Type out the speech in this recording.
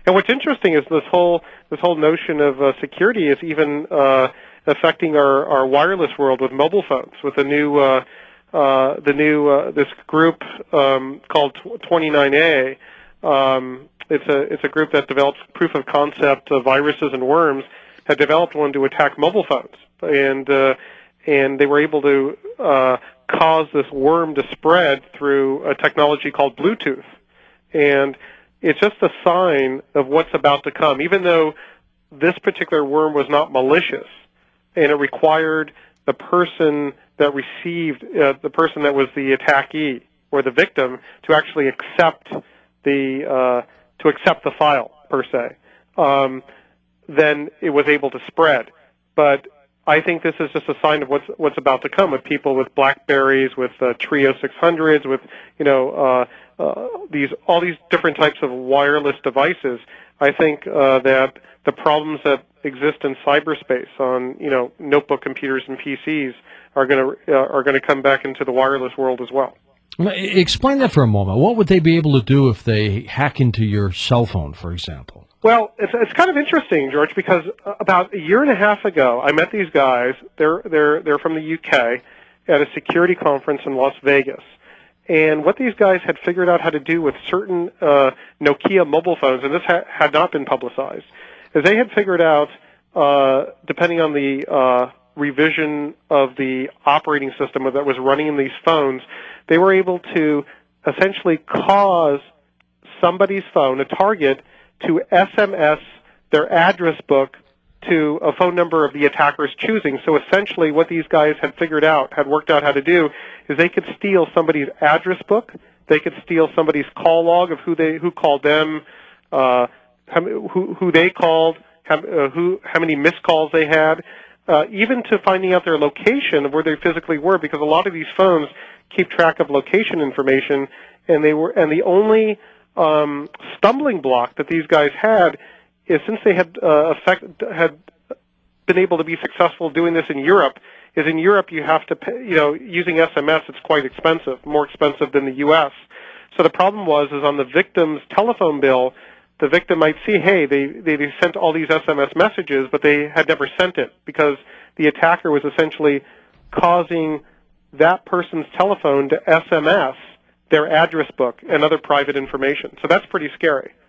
And what's interesting is this whole notion of security is even affecting our wireless world with mobile phones, with this group called 29A. It's a group that develops proof of concept viruses and worms. Had developed one to attack mobile phones, and they were able to cause this worm to spread through a technology called Bluetooth. And it's just a sign of what's about to come. Even though this particular worm was not malicious, and it required the person that received, the person that was the attackee or the victim, to actually accept the file per se. Then it was able to spread. But I think this is just a sign of what's about to come with people with BlackBerries, with Trio 600s, with all these different types of wireless devices. I think that the problems that exist in cyberspace on notebook computers and PCs are going to come back into the wireless world as well. Explain that for a moment. What would they be able to do if they hack into your cell phone, for example? Well, it's kind of interesting, George, because about a year and a half ago, I met these guys. They're from the UK at a security conference in Las Vegas. And what these guys had figured out how to do with certain Nokia mobile phones, and this had not been publicized, is they had figured out, depending on the revision of the operating system that was running in these phones, they were able to essentially cause somebody's phone, a target, to SMS their address book to a phone number of the attacker's choosing. So essentially what these guys had worked out how to do, is they could steal somebody's address book, they could steal somebody's call log of who called them, who they called, how many missed calls they had, even to finding out their location of where they physically were, because a lot of these phones keep track of location information, and the only stumbling block that these guys had is, since they had been able to be successful doing this in Europe, is in Europe you have to pay, using SMS, it's quite expensive, more expensive than the U.S. So the problem is on the victim's telephone bill, the victim might see, hey, they sent all these SMS messages, but they had never sent it, because the attacker was essentially causing that person's telephone to SMS their address book and other private information. So that's pretty scary.